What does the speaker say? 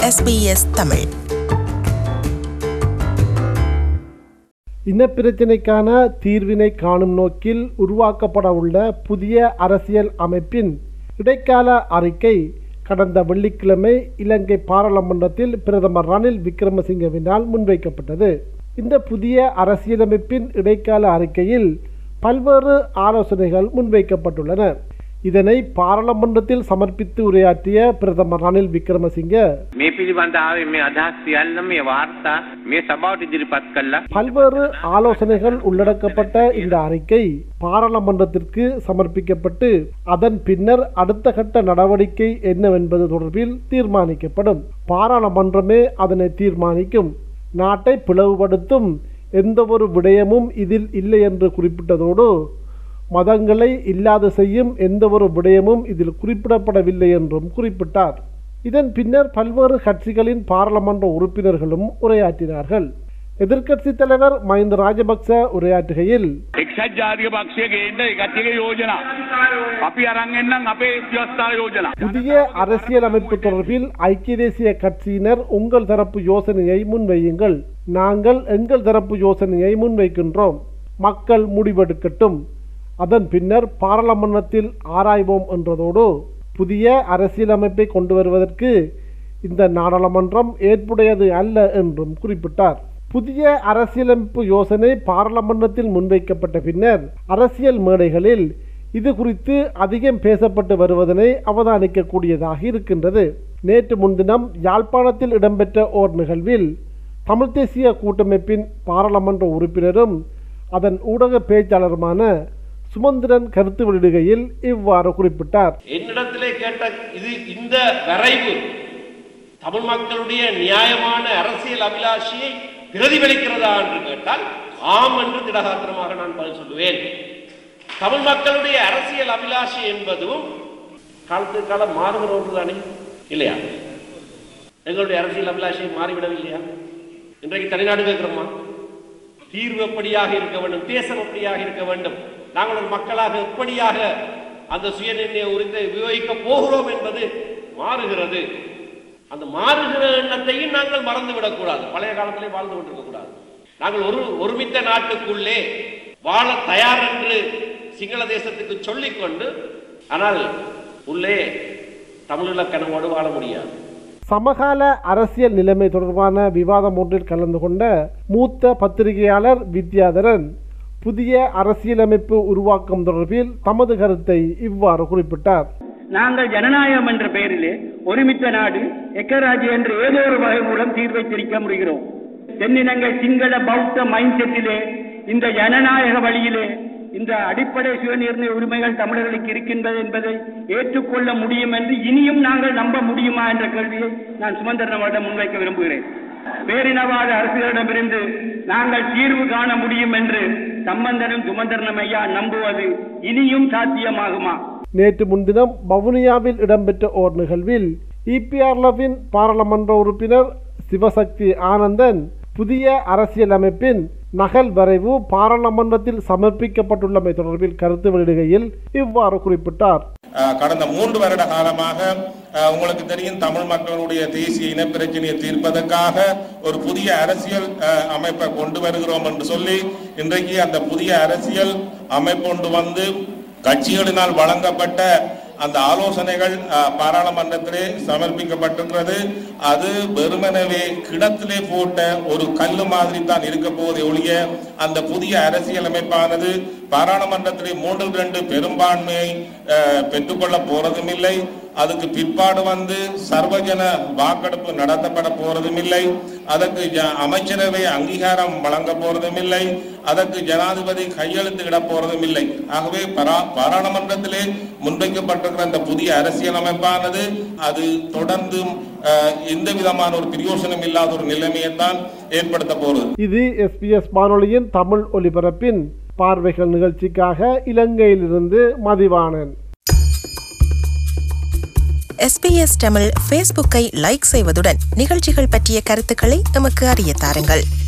SBS Tamil. இனப்பிரச்சினைக்கான தீர்வினை காணும் நோக்கில் உருவாக்கப்பட உள்ள புதிய அரசியல் அமைப்பின் இடைக்கால அறிக்கை கடந்த வெள்ளிக்கிழமை இலங்கை பாராளுமன்றத்தில் பிரதமர் ரணில் விக்ரமசிங்கவினால் முன்வைக்கப்பட்டது. இந்த புதிய அரசியலமைப்பின் இடைக்கால அறிக்கையில் பல்வேறு ஆலோசனைகள் முன்வைக்கப்பட்டுள்ளன. இதனை பாராளுமன்றத்தில் சமர்ப்பித்து உரையாற்றிய பிரதமர் ரணில் விக்ரமசிங்க பல்வேறு ஆலோசனைகள் உள்ளடக்கப்பட்ட இந்த அறிக்கை பாராளுமன்றத்திற்கு சமர்ப்பிக்கப்பட்டு அதன் பின்னர் அடுத்த கட்ட நடவடிக்கை என்னவென்பது தொடர்பில் தீர்மானிக்கப்படும். பாராளுமன்றமே அதனை தீர்மானிக்கும். நாட்டை பிளவுபடுத்தும் எந்த ஒரு விடயமும் இதில் இல்லை என்று குறிப்பிட்டதோடு மதங்களை இல்லாது செய்யும் எந்த ஒரு விடயமும் இதில் குறிப்பிடப்படவில்லை என்றும் குறிப்பிட்டார். இதன் பின்னர் பல்வேறு கட்சிகளின் பாராளுமன்ற உறுப்பினர்களும் உரையாற்றினார்கள். எதிர்க்கட்சித் தலைவர் மஹிந்த ராஜபக்ச உரையாற்றுகையில் புதிய அரசியலமைப்பு தொடர்பில் ஐக்கிய தேசிய கட்சியினர் உங்கள் தரப்பு யோசனையை முன்வையுங்கள். நாங்கள் எங்கள் தரப்பு யோசனையை முன்வைக்கின்றோம். மக்கள் முடிவெடுக்கட்டும். அதன் பின்னர் பாராளுமன்றத்தில் ஆராய்வோம் என்றதோடு புதிய அரசியலமைப்பை கொண்டு வருவதற்கு இந்த நாடாளுமன்றம் ஏற்புடையது அல்ல என்றும் குறிப்பிட்டார். புதிய அரசியலமைப்பு யோசனை பாராளுமன்றத்தில் முன்வைக்கப்பட்ட பின்னர் அரசியல் மேடைகளில் இது குறித்து அதிகம் பேசப்பட்டு வருவதனை அவதானிக்கக்கூடியதாக இருக்கின்றது. நேற்று முன்தினம் யாழ்ப்பாணத்தில் இடம்பெற்ற ஓர் நிகழ்வில் தமிழ் தேசிய கூட்டமைப்பின் பாராளுமன்ற உறுப்பினரும் அதன் ஊடக பேச்சாளருமான சுமந்திரன் கருத்து வெளியிடுகையில் இவ்வாறு குறிப்பிட்டார். என்னிடத்திலே கேட்ட இந்த வரைவு தமிழ் மக்களுடைய நியாயமான அரசியல் அபிலாஷையை பிரதிபலிக்கிறதா என்று கேட்டால் ஆம் என்று திடகாத்திரமாக நான் பதில் சொல்லுவேன். தமிழ் மக்களுடைய அரசியல் அபிலாஷை என்பதும் காலத்துக்கு காலம் மாறுகிற ஒன்றுதானே இல்லையா? எங்களுடைய அரசியல் அபிலாஷை மாறிவிடவில்லையா? இன்றைக்கு தனிநாடு கேட்கிறோமா? தீர்வு எப்படியாக இருக்க வேண்டும், தேசம் எப்படியாக இருக்க வேண்டும், நாங்கள் ஒரு மக்களாக எப்படியாக அந்த சுயநிர்ணய உரிமை உபயோகிக்க போகிறோம் என்பது மாறுகிறது. அந்த மாறுகிற எண்ணத்தையும் நாங்கள் மறந்துவிடக்கூடாது. பழைய காலத்திலே வாழ்ந்து கொண்டிருக்க கூடாது. நாங்கள் ஒருமித்த நாட்டுக்குள்ளே வாழ தயார் என்று சிங்கள தேசத்துக்கு சொல்லிக்கொண்டு ஆனால் உள்ளே தமிழீழ கனவோடு வாழ முடியாது. சமகால அரசியல் நிலைமை தொடர்பான விவாதம் ஒன்றில் கலந்து கொண்ட மூத்த பத்திரிகையாளர் வித்யாதரன் புதிய அரசியலமைப்பு உருவாக்கம் தொடர்பில் தமது கருத்தை இவ்வாறு குறிப்பிட்டார். நாங்கள் ஜனநாயகம் என்ற பெயரிலே ஒருமித்த நாடு எக்கராஜ்யம் என்ற ஏதோ ஒரு வகை மூலம் தீர்வை திரிக்க முடிகிறோம். தென்னினங்கள் சிங்கள பௌத்த மைண்ட் செட்டிலே இந்த ஜனநாயக வழியிலே இந்த அடிப்படை சுயநிர்ணய உரிமைகள் தமிழர்களுக்கு இருக்கின்றது என்பதை ஏற்றுக்கொள்ள முடியும் என்று இனியும் நாங்கள் நம்ப முடியுமா என்ற கேள்வியை நான் சுமந்திரனிடம் முன்வைக்க விரும்புகிறேன். பேரினவாத அரசுகளிடமிருந்து நாங்கள் தீர்வு காண முடியும் என்று சம்பந்தனும் சுமந்திரனும் ஐயா நம்புவது இனியும் சாத்தியமாகுமா? நேற்று முன்தினம் வவுனியாவில் இடம்பெற்ற ஓர் நிகழ்வில் இபிஆர்லவின் பாராளுமன்ற உறுப்பினர் சிவசக்தி ஆனந்தன் புதிய அரசியலமைப்பின் நகல் வரைவு பாராளுமன்றத்தில் சமர்ப்பிக்கப்பட்டுள்ளமை தொடர்பில் கருத்து வெளியிடுகையில் இவ்வாறு குறிப்பிட்டார். கடந்த 3 வருட காலமாக உங்களுக்கு தெரியும், தமிழ் மக்களுடைய தேசிய இனப்பிரச்சனையை தீர்ப்பதற்காக ஒரு புதிய அரசியல் அமைப்பை கொண்டு வருகிறோம் என்று சொல்லி இன்றைக்கு அந்த புதிய அரசியல் அமைப்பு கொண்டு வந்து கட்சிகளினால் வழங்கப்பட்ட அந்த ஆலோசனைகள் பாராளுமன்றத்திலே சமர்ப்பிக்கப்பட்டிருக்கிறது. அது வெறுமனவே கிடத்திலே போட்ட ஒரு கல்லு மாதிரி தான் இருக்க போவதை ஒழிய அந்த புதிய அரசியல் அமைப்பானது பாராளுமன்றத்திலே 3/2 பெரும்பான்மையை பெற்றுக்கொள்ள போறதும் இல்லை. அதுக்கு பிற்பாடு சர்வஜன வாக்கெடுப்பு நடத்தப்பட போறதும் இல்லை. அதற்கு அமைச்சரவை அங்கீகாரம் வழங்க போறதும் இல்லை. அதற்கு ஜனாதிபதி கையெழுத்து இட போறதும் இல்லை. ஆகவே பாராளுமன்றத்திலே முன்வைக்கப்பட்டிருக்கிற அந்த புதிய அரசியல் அமைப்பானது அது தொடர்ந்து எந்த விதமான ஒரு பிரயோசனம் இல்லாத ஒரு நிலைமையைத்தான் ஏற்படுத்த போறது. இது SBS வானொலியின் தமிழ் ஒலிபரப்பின் பார்வைகள் நிகழ்ச்சிக்காக இலங்கையிலிருந்து மதிவாணன். SBS தமிழ் ஃபேஸ்புக்கை லைக் செய்வதுடன் நிகழ்ச்சிகள் பற்றிய கருத்துக்களை நமக்கு அறிய தாருங்கள்.